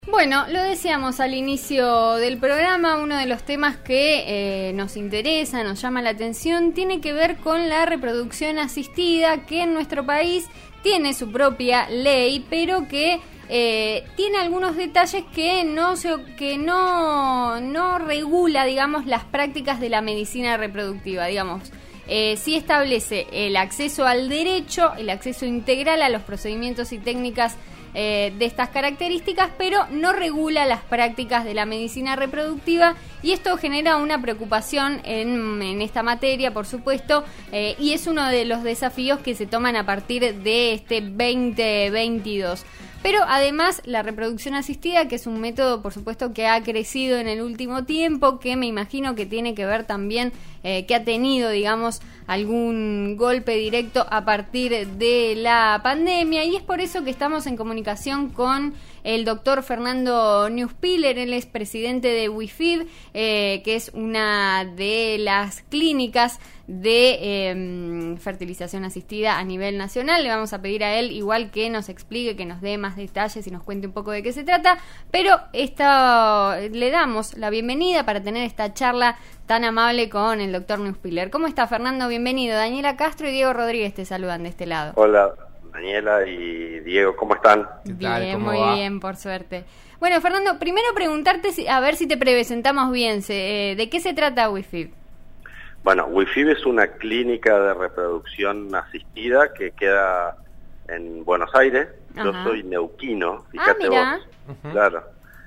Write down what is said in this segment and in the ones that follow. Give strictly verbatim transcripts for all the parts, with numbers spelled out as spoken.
Bueno, lo decíamos al inicio del programa, uno de los temas que eh, nos interesa, nos llama la atención, tiene que ver con la reproducción asistida, que en nuestro país tiene su propia ley, pero que eh, tiene algunos detalles que no se, que no, no regula, digamos, las prácticas de la medicina reproductiva, digamos. Eh, sí establece el acceso al derecho, el acceso integral a los procedimientos y técnicas Eh, de estas características, pero no regula las prácticas de la medicina reproductiva, y esto genera una preocupación en, en esta materia, por supuesto, eh, y es uno de los desafíos que se toman a partir de este veinte veintidós. Pero además la reproducción asistida, que es un método, por supuesto, que ha crecido en el último tiempo, que me imagino que tiene que ver también, eh, que ha tenido, digamos, algún golpe directo a partir de la pandemia, y es por eso que estamos en comunicación con el doctor Fernando Neuspiller. Él es presidente de WIFIB, eh, que es una de las clínicas de eh, fertilización asistida a nivel nacional. Le vamos a pedir a él igual que nos explique, que nos dé más detalles y nos cuente un poco de qué se trata, pero esta, le damos la bienvenida para tener esta charla tan amable con el doctor Neuspiller. ¿Cómo está, Fernando? Bienvenido. Daniela Castro y Diego Rodríguez te saludan de este lado. Hola, Daniela y Diego, ¿cómo están? Bien, muy va? bien, por suerte. Bueno, Fernando, primero preguntarte, si, a ver si te presentamos bien, se, eh, ¿de qué se trata WIFIB? Bueno, WIFIB es una clínica de reproducción asistida que queda en Buenos Aires. Ajá. Yo soy neuquino, fíjate ah, mira. vos. Uh-huh. Claro.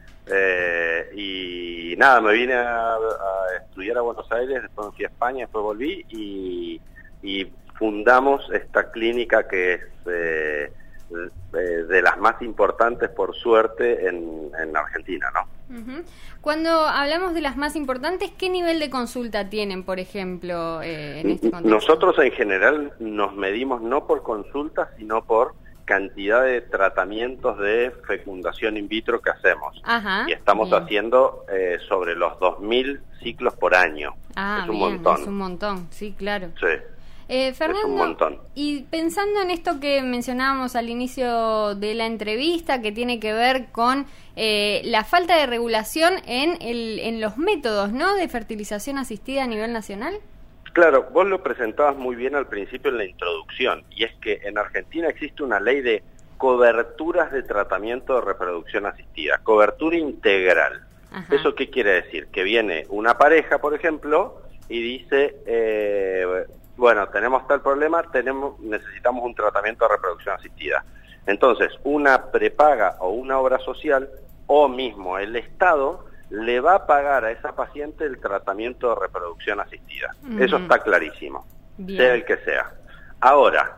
Eh, y nada, me vine a, a estudiar a Buenos Aires, después me fui a España, después volví y, y fundamos esta clínica que es eh, de las más importantes, por suerte, en, en Argentina, ¿no? Uh-huh. Cuando hablamos de las más importantes, ¿qué nivel de consulta tienen, por ejemplo, eh, en este contexto? Nosotros en general nos medimos no por consultas, sino por cantidad de tratamientos de fecundación in vitro que hacemos. Ajá, y estamos bien. haciendo eh, sobre los dos mil ciclos por año. Ah, es un bien, montón. Es un montón, sí, claro. Sí. Eh, Fernando, es un montón. Y pensando en esto que mencionábamos al inicio de la entrevista, que tiene que ver con eh, la falta de regulación en, el, en los métodos, ¿no?, de fertilización asistida a nivel nacional. Claro, vos lo presentabas muy bien al principio en la introducción, y es que en Argentina existe una ley de coberturas de tratamiento de reproducción asistida, cobertura integral. Ajá. ¿Eso qué quiere decir? Que viene una pareja, por ejemplo, y dice, eh, bueno, tenemos tal problema, tenemos, necesitamos un tratamiento de reproducción asistida. Entonces, una prepaga o una obra social, o mismo el Estado, le va a pagar a esa paciente el tratamiento de reproducción asistida. Uh-huh. Eso está clarísimo, bien. Sea el que sea. Ahora,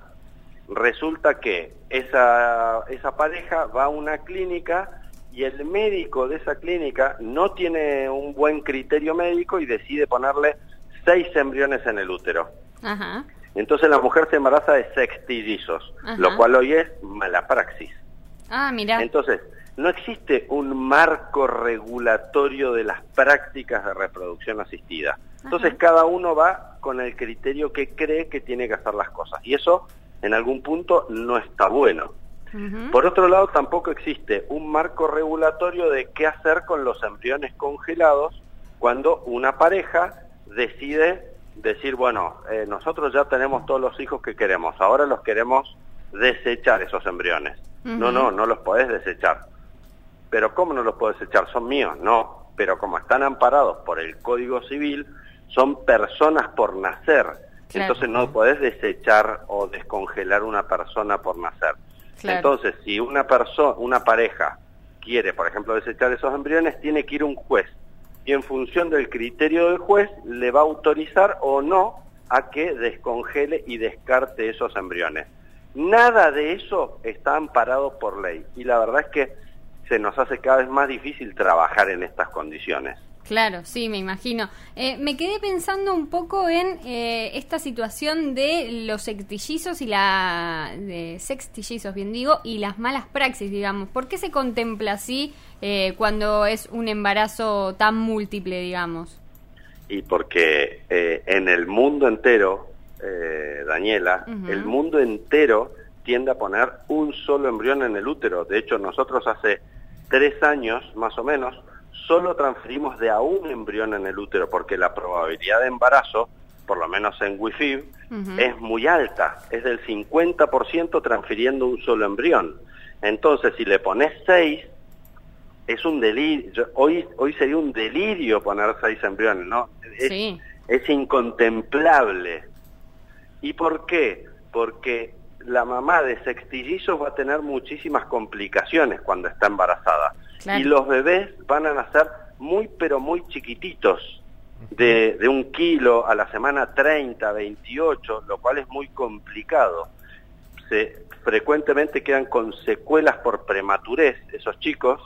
resulta que esa, esa pareja va a una clínica y el médico de esa clínica no tiene un buen criterio médico y decide ponerle seis embriones en el útero. Ajá. Entonces la mujer se embaraza de sextillizos, Ajá. lo cual hoy es mala praxis. Ah, mira. Entonces, no existe un marco regulatorio de las prácticas de reproducción asistida. Entonces, Ajá. cada uno va con el criterio que cree que tiene que hacer las cosas. Y eso, en algún punto, no está bueno. Uh-huh. Por otro lado, tampoco existe un marco regulatorio de qué hacer con los embriones congelados cuando una pareja decide decir, bueno, eh, nosotros ya tenemos todos los hijos que queremos, ahora los queremos desechar esos embriones. Uh-huh. No, no, no los podés desechar. ¿Pero cómo no los podés desechar? ¿Son míos? No, pero como están amparados por el Código Civil, son personas por nacer. Claro. Entonces no podés desechar o descongelar una persona por nacer. Claro. Entonces, si una persona, una pareja quiere, por ejemplo, desechar esos embriones, tiene que ir a un juez. Y en función del criterio del juez, le va a autorizar o no a que descongele y descarte esos embriones. Nada de eso está amparado por ley. Y la verdad es que se nos hace cada vez más difícil trabajar en estas condiciones. Claro, sí, me imagino. Eh, me quedé pensando un poco en eh, esta situación de los sextillizos y la... de sextillizos, bien digo, y las malas praxis, digamos. ¿Por qué se contempla así eh, cuando es un embarazo tan múltiple, digamos? Y porque eh, en el mundo entero, eh, Daniela, uh-huh. el mundo entero tiende a poner un solo embrión en el útero. De hecho, nosotros hace tres años más o menos, solo transferimos de a un embrión en el útero, porque la probabilidad de embarazo, por lo menos en WIFIB, uh-huh. es muy alta, es del cincuenta por ciento transfiriendo un solo embrión. Entonces, si le pones seis, es un delirio. Hoy, hoy sería un delirio poner seis embriones, ¿no? Es, sí. es incontemplable. ¿Y por qué? Porque la mamá de sextillizos va a tener muchísimas complicaciones cuando está embarazada. Claro. Y los bebés van a nacer muy, pero muy chiquititos, de, de un kilo a la semana treinta, veintiocho, lo cual es muy complicado. Se, frecuentemente quedan con secuelas por prematurez esos chicos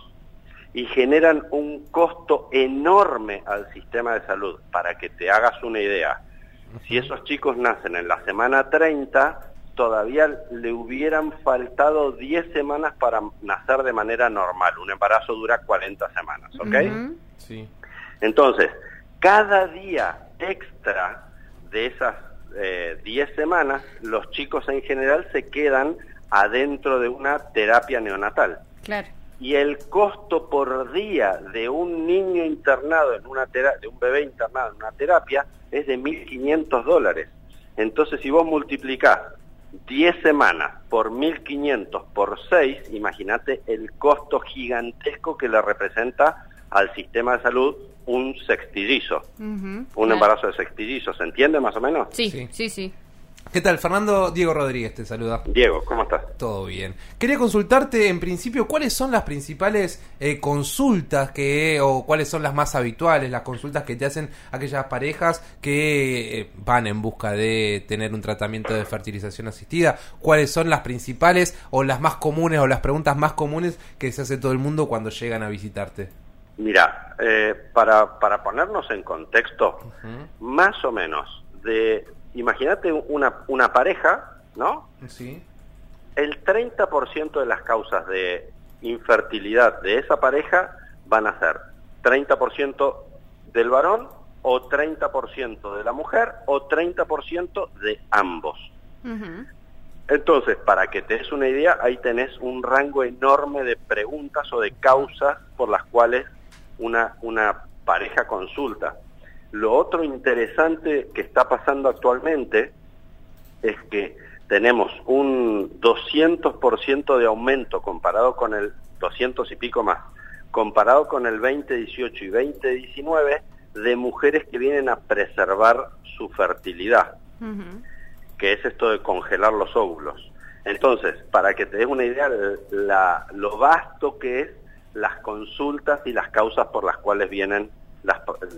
y generan un costo enorme al sistema de salud. Para que te hagas una idea, si esos chicos nacen en la semana treinta, todavía le hubieran faltado diez semanas para nacer de manera normal. Un embarazo dura cuarenta semanas, ¿ok? Uh-huh. Sí. Entonces, cada día extra de esas eh, diez semanas, los chicos en general se quedan adentro de una terapia neonatal. Claro. Y el costo por día de un niño internado en una terapia, de un bebé internado en una terapia, es de mil quinientos dólares. Entonces, si vos multiplicás diez semanas por mil quinientos por seis, imagínate el costo gigantesco que le representa al sistema de salud un sextillizo, uh-huh, un claro. embarazo de sextillizo. ¿Se entiende más o menos? Sí, sí, sí, sí. ¿Qué tal, Fernando? Diego Rodríguez te saluda. Diego, ¿cómo estás? Todo bien. Quería consultarte, en principio, ¿cuáles son las principales eh, consultas que, o cuáles son las más habituales, las consultas que te hacen aquellas parejas que eh, van en busca de tener un tratamiento de fertilización asistida? ¿Cuáles son las principales o las más comunes o las preguntas más comunes que se hace todo el mundo cuando llegan a visitarte? Mira, eh, para, para ponernos en contexto, uh-huh. más o menos de... Imagínate una, una pareja, ¿no? Sí. El treinta por ciento de las causas de infertilidad de esa pareja van a ser treinta por ciento del varón o treinta por ciento de la mujer o treinta por ciento de ambos. Uh-huh. Entonces, para que te des una idea, ahí tenés un rango enorme de preguntas o de causas por las cuales una, una pareja consulta. Lo otro interesante que está pasando actualmente es que tenemos un doscientos por ciento de aumento comparado con el doscientos y pico más, comparado con el veinte dieciocho y veinte diecinueve, de mujeres que vienen a preservar su fertilidad, uh-huh. que es esto de congelar los óvulos. Entonces, para que te des una idea, la, lo vasto que es las consultas y las causas por las cuales vienen Las,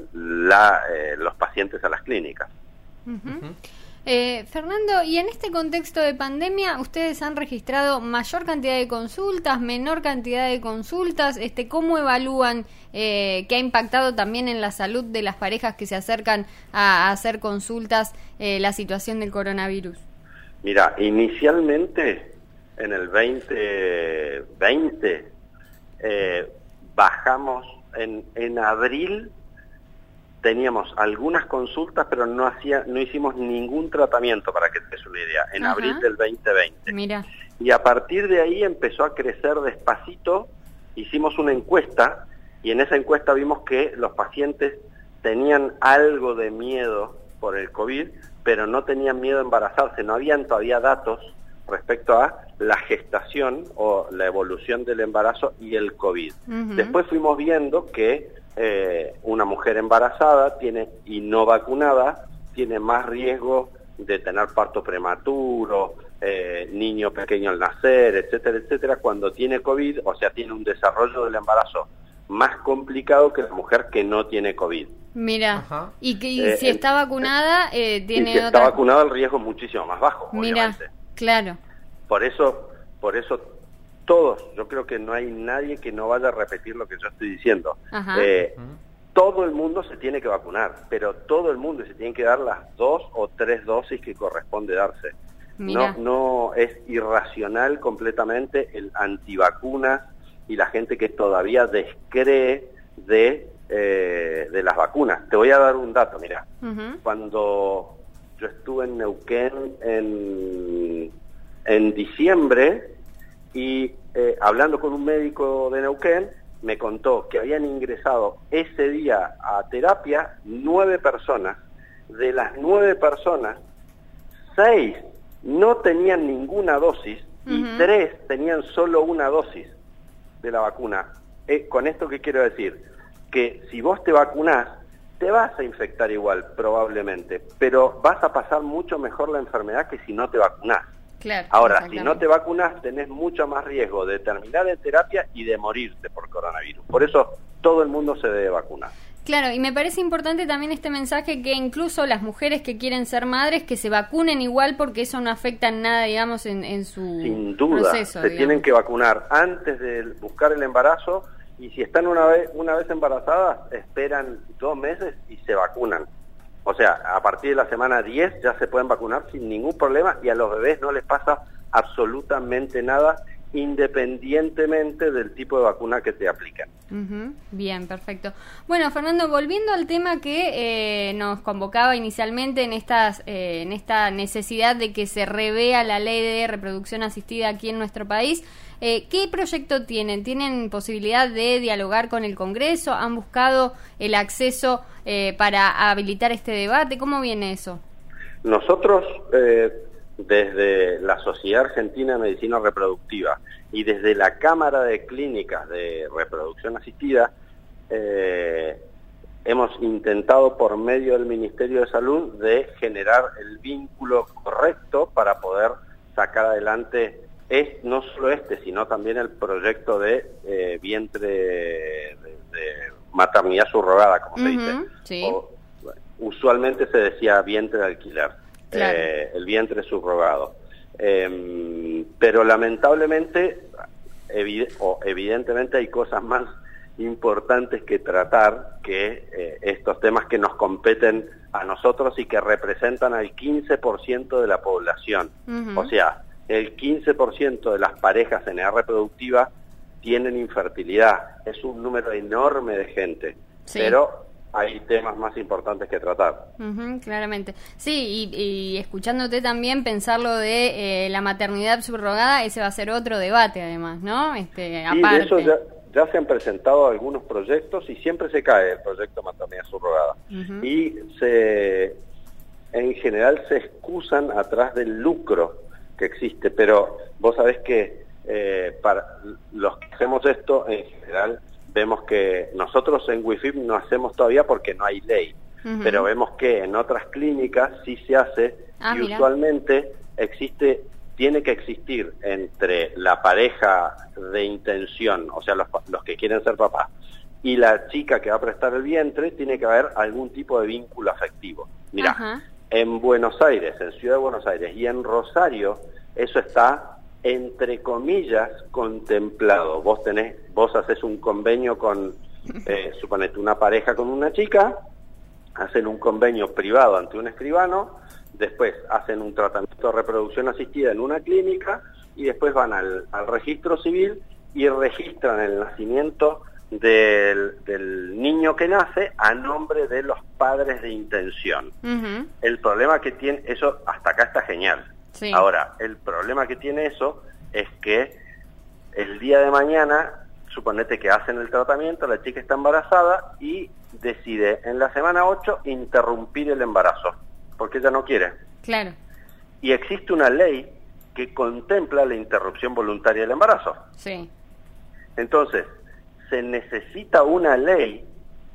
la, eh, los pacientes a las clínicas. Uh-huh. Uh-huh. Eh, Fernando, y en este contexto de pandemia, ¿ustedes han registrado mayor cantidad de consultas, menor cantidad de consultas? Este, ¿Cómo evalúan eh, que ha impactado también en la salud de las parejas que se acercan a, a hacer consultas eh, la situación del coronavirus? Mira, inicialmente en el veinte veinte eh, bajamos. En, en abril teníamos algunas consultas, pero no hacía, no hicimos ningún tratamiento, para que te des una idea, en Ajá. abril del veinte veinte. Mira. Y a partir de ahí empezó a crecer despacito, hicimos una encuesta, y en esa encuesta vimos que los pacientes tenían algo de miedo por el COVID, pero no tenían miedo a embarazarse, no habían todavía datos respecto a la gestación o la evolución del embarazo y el COVID. Uh-huh. Después fuimos viendo que eh, una mujer embarazada tiene y no vacunada tiene más riesgo de tener parto prematuro, eh, niño pequeño al nacer, etcétera, etcétera, cuando tiene COVID, o sea, tiene un desarrollo del embarazo más complicado que la mujer que no tiene COVID. Mira, Ajá. y que y eh, si está vacunada, eh, tiene y si otra... está vacunado el riesgo es muchísimo más bajo. Mira, obviamente. Claro. Por eso, por eso todos, yo creo que no hay nadie que no vaya a repetir lo que yo estoy diciendo. Eh, todo el mundo se tiene que vacunar, pero todo el mundo se tiene que dar las dos o tres dosis que corresponde darse. Mira. No, no es irracional completamente el antivacunas y la gente que todavía descree de, eh, de las vacunas. Te voy a dar un dato, mira. Uh-huh. Cuando yo estuve en Neuquén en, en diciembre y eh, hablando con un médico de Neuquén, me contó que habían ingresado ese día a terapia nueve personas. De las nueve personas, seis no tenían ninguna dosis y uh-huh. tres tenían solo una dosis de la vacuna. Eh, con esto, ¿qué quiero decir? Que si vos te vacunás, te vas a infectar igual, probablemente, pero vas a pasar mucho mejor la enfermedad que si no te vacunás. Claro, ahora, si no te vacunás, tenés mucho más riesgo de terminar en terapia y de morirte por coronavirus. Por eso, todo el mundo se debe vacunar. Claro, y me parece importante también este mensaje que incluso las mujeres que quieren ser madres, que se vacunen igual porque eso no afecta en nada, digamos, en, en su Sin duda, proceso, se digamos. Tienen que vacunar antes de buscar el embarazo y si están una vez, una vez embarazadas, esperan dos meses y se vacunan. O sea, a partir de la semana diez ya se pueden vacunar sin ningún problema y a los bebés no les pasa absolutamente nada, independientemente del tipo de vacuna que te aplican. Uh-huh. Bien, perfecto. Bueno, Fernando, volviendo al tema que eh, nos convocaba inicialmente en estas eh, en esta necesidad de que se revea la ley de reproducción asistida aquí en nuestro país, eh, ¿qué proyecto tienen? ¿Tienen posibilidad de dialogar con el Congreso? ¿Han buscado el acceso eh, para habilitar este debate? ¿Cómo viene eso? Nosotros... Eh, desde la Sociedad Argentina de Medicina Reproductiva y desde la Cámara de Clínicas de Reproducción Asistida, eh, hemos intentado por medio del Ministerio de Salud de generar el vínculo correcto para poder sacar adelante es, no solo este, sino también el proyecto de eh, vientre de, de maternidad subrogada, como uh-huh, se dice. Sí. O, usualmente se decía vientre de alquiler. Claro. Eh, el vientre subrogado. Eh, pero lamentablemente, evi- o evidentemente hay cosas más importantes que tratar que eh, estos temas que nos competen a nosotros y que representan al quince por ciento de la población. Uh-huh. O sea, el quince por ciento de las parejas en edad reproductiva tienen infertilidad. Es un número enorme de gente, sí. Pero hay temas más importantes que tratar. Uh-huh, claramente. Sí, y, y escuchándote también pensar lo de eh, la maternidad subrogada, ese va a ser otro debate además, ¿no? Este, sí, aparte. de eso ya, ya se han presentado algunos proyectos y siempre se cae el proyecto de maternidad subrogada. Uh-huh. Y se, en general se excusan atrás del lucro que existe, pero vos sabés que eh, para los que hacemos esto, en general, vemos que nosotros en WIFIP no hacemos todavía porque no hay ley, uh-huh. Pero vemos que en otras clínicas sí se hace ah, y mira. Usualmente existe, tiene que existir entre la pareja de intención, o sea, los, los que quieren ser papás, y la chica que va a prestar el vientre, tiene que haber algún tipo de vínculo afectivo. Mirá, uh-huh. En Buenos Aires, en Ciudad de Buenos Aires y en Rosario, eso está entre comillas contemplado. Vos tenés, vos haces un convenio con, eh, suponete una pareja con una chica, hacen un convenio privado ante un escribano, después hacen un tratamiento de reproducción asistida en una clínica y después van al, al registro civil y registran el nacimiento del, del niño que nace a nombre de los padres de intención. Uh-huh. El problema que tiene, eso hasta acá está genial. Sí. Ahora, el problema que tiene eso es que el día de mañana, suponete que hacen el tratamiento, la chica está embarazada y decide en la semana ocho interrumpir el embarazo, porque ella no quiere. Claro. Y existe una ley que contempla la interrupción voluntaria del embarazo. Sí. Entonces, se necesita una ley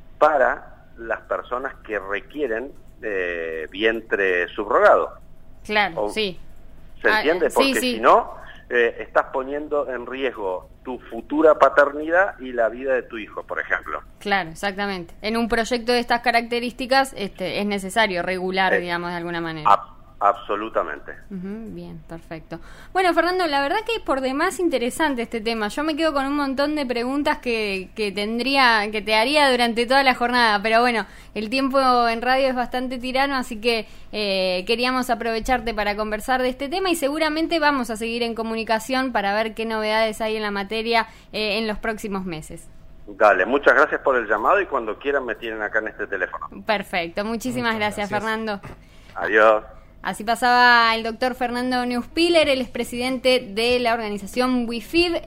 para las personas que requieren eh, vientre subrogado. Claro, o, sí. ¿Se entiende? Ah, Porque sí, sí. si no, eh, estás poniendo en riesgo tu futura paternidad y la vida de tu hijo, por ejemplo. Claro, exactamente. En un proyecto de estas características este, es necesario regular, eh, digamos, de alguna manera. Ab- absolutamente. Uh-huh, bien, perfecto. Bueno, Fernando, la verdad que es por demás interesante este tema. Yo me quedo con un montón de preguntas que, que tendría, que te haría durante toda la jornada, pero bueno, el tiempo en radio es bastante tirano, así que eh, queríamos aprovecharte para conversar de este tema y seguramente vamos a seguir en comunicación para ver qué novedades hay en la materia eh, en los próximos meses. Dale, muchas gracias por el llamado y cuando quieran me tienen acá en este teléfono. Perfecto, muchísimas gracias, gracias, Fernando. Adiós. Así pasaba el doctor Fernando Neuspiller, el expresidente de la organización WIFIB.